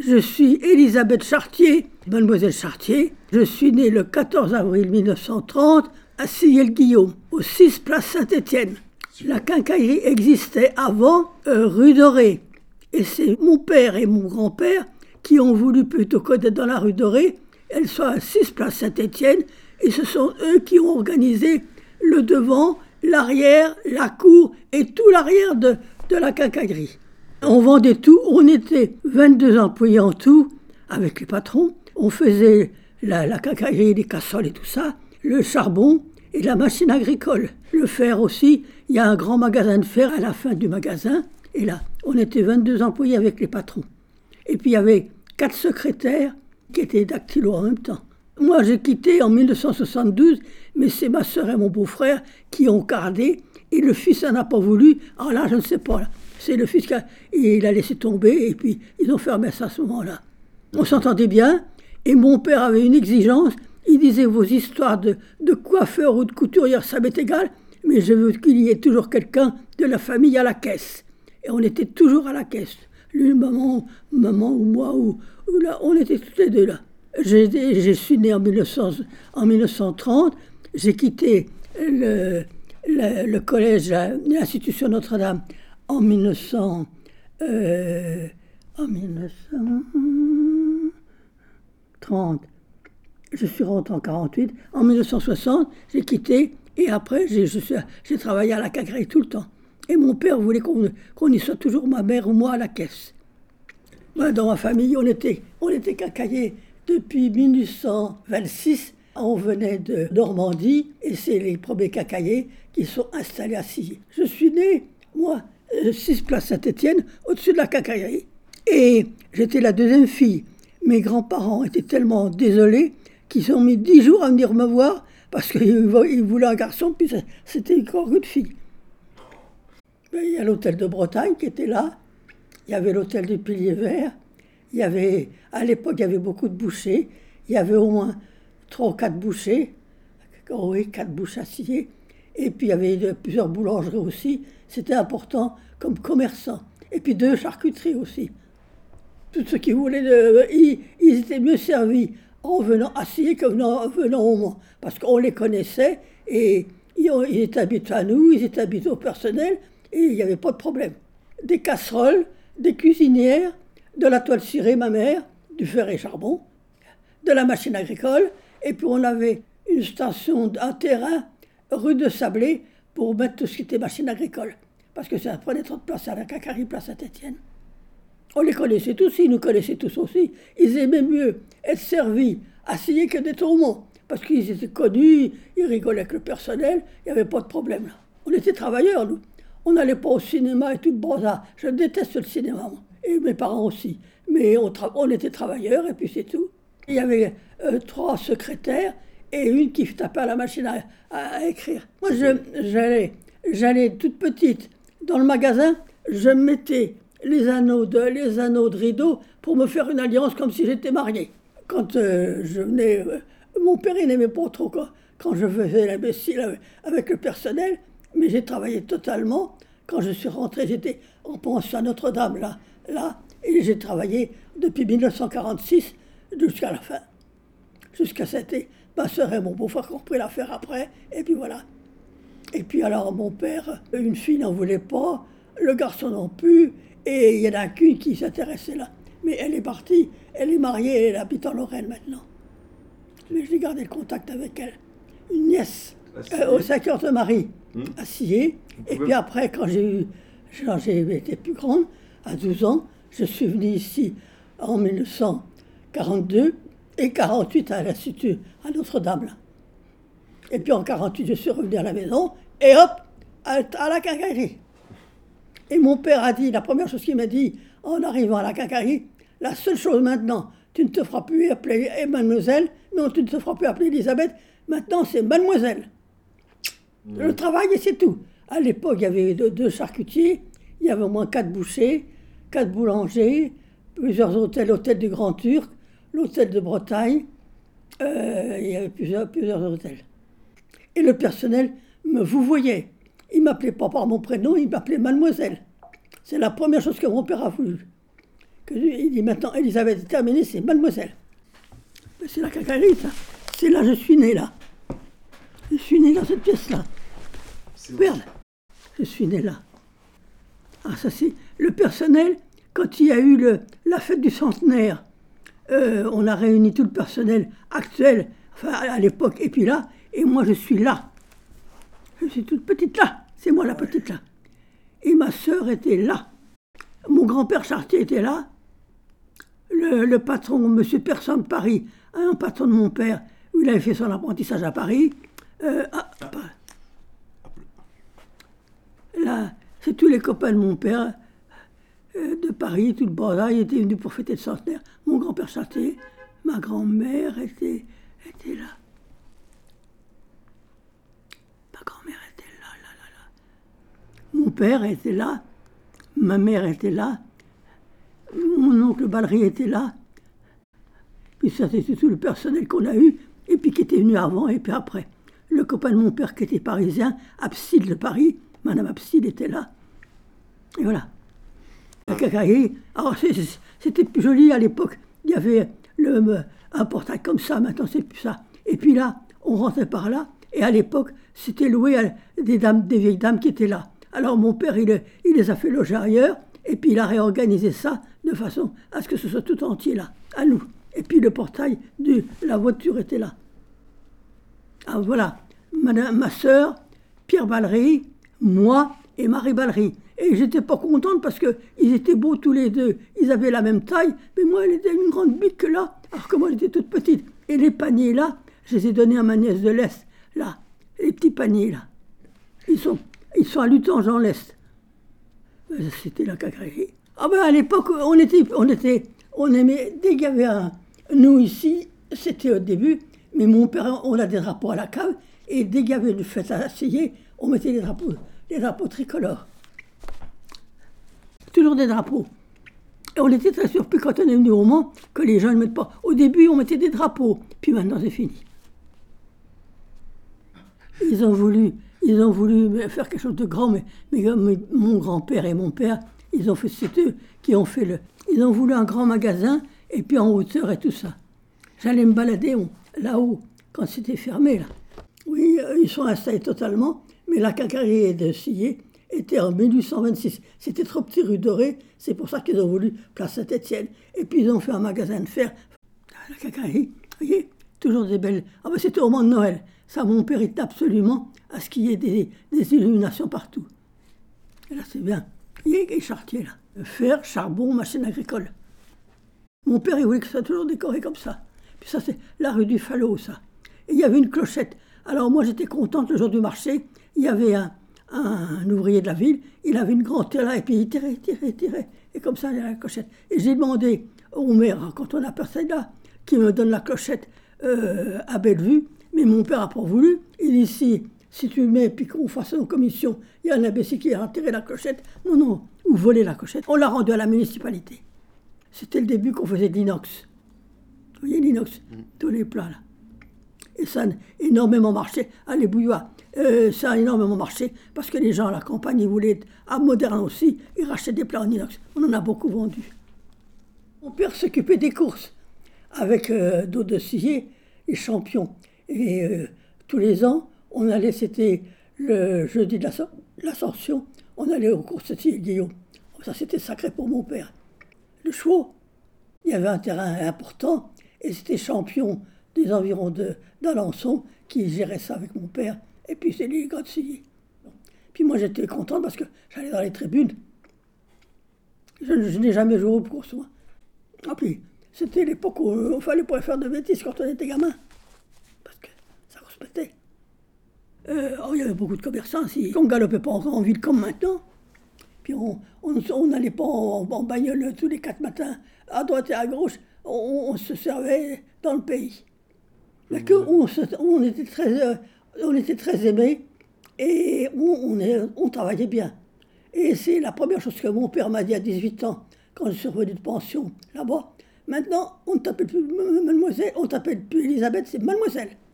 Je suis Elisabeth Chartier, mademoiselle Chartier. Je suis née le 14 avril 1930 à Sillé-le-Guillaume, au 6 place Saint-Étienne. La quincaillerie existait avant rue Dorée. Et c'est mon père et mon grand-père qui ont voulu, plutôt que d'être dans la rue Dorée, elle soit à 6 place Saint-Étienne. Et ce sont eux qui ont organisé le devant, l'arrière, la cour et tout l'arrière de la quincaillerie. On vendait tout, on était 22 employés en tout, avec les patrons. On faisait la quincaillerie, les casseroles et tout ça, le charbon et la machine agricole. Le fer aussi, il y a un grand magasin de fer à la fin du magasin. Et là, on était 22 employés avec les patrons. Et puis il y avait 4 secrétaires qui étaient dactylos en même temps. Moi, j'ai quitté en 1972, mais c'est ma sœur et mon beau-frère qui ont gardé. Et le fils n'en a pas voulu. Alors là, je ne sais pas. Là. C'est le fils qui a laissé tomber. Et puis, ils ont fermé ça à ce moment-là. On s'entendait bien. Et mon père avait une exigence. Il disait, vos histoires de coiffeur ou de couturière, ça m'est égal. Mais je veux qu'il y ait toujours quelqu'un de la famille à la caisse. Et on était toujours à la caisse. Lui, maman ou moi, ou là, on était tous les deux là. Je suis né en 1930. J'ai quitté le collège, l'institution Notre-Dame en 1930. Je suis rentré en 1948. En 1960, j'ai quitté et après, j'ai travaillé à la quincaillerie tout le temps. Et mon père voulait qu'on y soit toujours, ma mère ou moi, à la caisse. Moi, dans ma famille, on était quincailliers depuis 1926. On venait de Normandie et c'est les premiers quincailliers qui sont installés à Sillé. Je suis né, moi, 6 place Saint-Étienne, au-dessus de la quincaillerie. Et j'étais la deuxième fille. Mes grands-parents étaient tellement désolés qu'ils ont mis 10 jours à venir me voir parce qu'ils voulaient un garçon, puis c'était encore une fille. Il y a l'hôtel de Bretagne qui était là. Il y avait l'hôtel du Pilier Vert. À l'époque, il y avait beaucoup de bouchers. Il y avait au moins 3 ou 4 bouchers. Oui, 4 bouchers à Sillé. Et puis, il y avait plusieurs boulangeries aussi. C'était important comme commerçant. Et puis, 2 charcuteries aussi. Tous ceux qui voulaient, ils étaient mieux servis en venant à Sillé que venant au Mans. Parce qu'on les connaissait et ils étaient habitués à nous, ils étaient habitués au personnel. Et il n'y avait pas de problème. Des casseroles, des cuisinières, de la toile cirée, ma mère, du fer et charbon, de la machine agricole. Et puis on avait une station, un terrain, rue de Sablé, pour mettre tout ce qui était machine agricole. Parce que ça prenait trop de place à la quincaillerie, place Saint-Étienne. On les connaissait tous, ils nous connaissaient tous aussi. Ils aimaient mieux être servis à Sillé que d'être au Mans. Parce qu'ils étaient connus, ils rigolaient avec le personnel, il n'y avait pas de problème là. On était travailleurs, nous. On n'allait pas au cinéma et tout le bazar. Je déteste le cinéma, moi. Et mes parents aussi. Mais on était travailleurs et puis c'est tout. Il y avait 3 secrétaires et une qui tapait à la machine à écrire. Moi, j'allais toute petite dans le magasin, je mettais les anneaux de rideau pour me faire une alliance comme si j'étais mariée. Quand je venais... mon père, il n'aimait pas trop quand je faisais l'imbécile avec le personnel. Mais j'ai travaillé totalement. Quand je suis rentré, j'étais en pension à Notre-Dame, là, et j'ai travaillé depuis 1946 jusqu'à la fin. Jusqu'à c'était ma sœur et mon beau-frère qui ont pris l'affaire après, et puis voilà. Et puis alors mon père, une fille n'en voulait pas, le garçon non plus, et il y en a qu'une qui s'intéressait là. Mais elle est partie, elle est mariée, elle habite en Lorraine maintenant. Mais j'ai gardé le contact avec elle. Une nièce, au 5 de Marie. À Sillé. Et puis après, quand j'ai été plus grande, à 12 ans, je suis venue ici en 1942 et 1948 à l'Institut, à Notre-Dame. Là. Et puis en 1948, je suis revenue à la maison et hop, à la quincaillerie. Et mon père a dit, la première chose qu'il m'a dit en arrivant à la quincaillerie, la seule chose maintenant, tu ne te feras plus appeler mademoiselle, non, tu ne te feras plus appeler Elisabeth, maintenant c'est mademoiselle. Le travail, et c'est tout. À l'époque, il y avait 2 charcutiers, il y avait au moins 4 bouchers, 4 boulangers, plusieurs hôtels, l'hôtel du Grand Turc, l'hôtel de Bretagne, il y avait plusieurs hôtels. Et le personnel me vouvoyait. Il ne m'appelait pas par mon prénom, il m'appelait mademoiselle. C'est la première chose que mon père a voulu. Il dit maintenant, Elisabeth est terminée, c'est mademoiselle. Mais c'est la cacaillerie, ça. C'est là, je suis né là. Je suis né dans cette pièce-là. Merde, je suis né là. Ah, ça c'est le personnel, quand il y a eu la fête du centenaire, on a réuni tout le personnel actuel, enfin à l'époque, et puis là, et moi je suis là. Je suis toute petite là, c'est moi la petite là. Et ma sœur était là. Mon grand-père Chartier était là. Le patron, M. Persson de Paris, un patron de mon père, où il avait fait son apprentissage à Paris. Là, c'est tous les copains de mon père de Paris, tout le bazar, ils étaient venus pour fêter le centenaire. Mon grand-père Chartier, ma grand-mère était là. Ma grand-mère était là. Mon père était là, ma mère était là, mon oncle Ballery était là. Puis ça, c'était tout le personnel qu'on a eu, et puis qui était venu avant et puis après. Le copain de mon père qui était parisien, Abside de Paris, Madame Abside était là. Et voilà. La cacaillerie, alors c'était plus joli à l'époque. Il y avait un portail comme ça, maintenant c'est plus ça. Et puis là, on rentrait par là, et à l'époque, c'était loué à des vieilles dames qui étaient là. Alors mon père, il les a fait loger ailleurs, et puis il a réorganisé ça de façon à ce que ce soit tout entier là, à nous. Et puis le portail de la voiture était là. Alors voilà, ma sœur, Pierre Ballery, moi et Marie Ballery. Et j'étais pas contente parce qu'ils étaient beaux tous les deux. Ils avaient la même taille, mais moi, elle était une grande bite que là, alors que moi, elle était toute petite. Et les paniers là, je les ai donnés à ma nièce de l'Est, là. Les petits paniers là. Ils sont à Lutange dans l'Est. C'était la cacaillerie. Ah ben à l'époque, on aimait, dès qu'il y avait nous ici, c'était au début, mais mon père, on a des drapeaux à la cave, et dès qu'il y avait une fête à essayer, on mettait les drapeaux tricolores. Toujours des drapeaux. Et on était très surpris quand on est venu au Mans que les gens ne mettent pas. Au début, on mettait des drapeaux, puis maintenant c'est fini. Ils ont voulu faire quelque chose de grand, mais mon grand-père et mon père, c'est eux qui ont fait ils ont voulu un grand magasin, et puis en hauteur et tout ça. J'allais me balader là-haut, quand c'était fermé, là. Oui, ils sont installés totalement, mais la cacaillerie de Sillé était en 1826. C'était trop petit rue Dorée, c'est pour ça qu'ils ont voulu place Saint-Étienne. Et puis ils ont fait un magasin de fer. La cacaillerie, vous voyez, toujours des belles... Ah ben c'était au moment de Noël. Ça, mon père était absolument à ce qu'il y ait des illuminations partout. Et là, c'est bien. Il y a des chartiers, là. Fer, charbon, machine agricole. Mon père, il voulait que ça soit toujours décoré comme ça. Puis ça, c'est la rue du Falot, ça. Et il y avait une clochette. Alors moi, j'étais contente, le jour du marché, il y avait un ouvrier de la ville, il avait une grande terre là, et puis il tirait. Et comme ça, il y avait la clochette. Et j'ai demandé au maire, quand on a personne là, qui me donne la clochette à Bellevue, mais mon père n'a pas voulu. Il dit, si tu le mets, puis qu'on fasse une commission, il y a un imbécile qui a retiré la clochette. Non, ou volé la clochette. On l'a rendue à la municipalité. C'était le début qu'on faisait de l'inox. Vous voyez l'inox, tous les plats là. Et ça a énormément marché. Les bouilloires, ça a énormément marché parce que les gens à la campagne, ils voulaient être à moderne aussi. Ils rachetaient des plats en inox. On en a beaucoup vendu. Mon père s'occupait des courses avec d'autres de Sillé, les champions. Et tous les ans, on allait, c'était le jeudi de l'Ascension, on allait aux courses de Sillé-Guillaume. Ça, c'était sacré pour mon père. Le chevaux, il y avait un terrain important et c'était champion des environs d'Alençon qui gérait ça avec mon père. Et puis c'est les gars de Sillé. Puis moi, j'étais contente parce que j'allais dans les tribunes. Je n'ai jamais joué aux courses, moi. Et puis, c'était l'époque où il ne fallait pas faire de bêtises quand on était gamin. Parce que ça se pétait. Il y avait beaucoup de commerçants ici. On ne galopait pas en ville comme maintenant. Puis on n'allait pas en bagnole tous les 4 matins, à droite et à gauche. On se servait dans le pays. Mais on était très aimés et on travaillait bien. Et c'est la première chose que mon père m'a dit à 18 ans, quand je suis revenu de pension là-bas. Maintenant, on ne t'appelle plus mademoiselle, on t'appelle plus Elisabeth, c'est mademoiselle.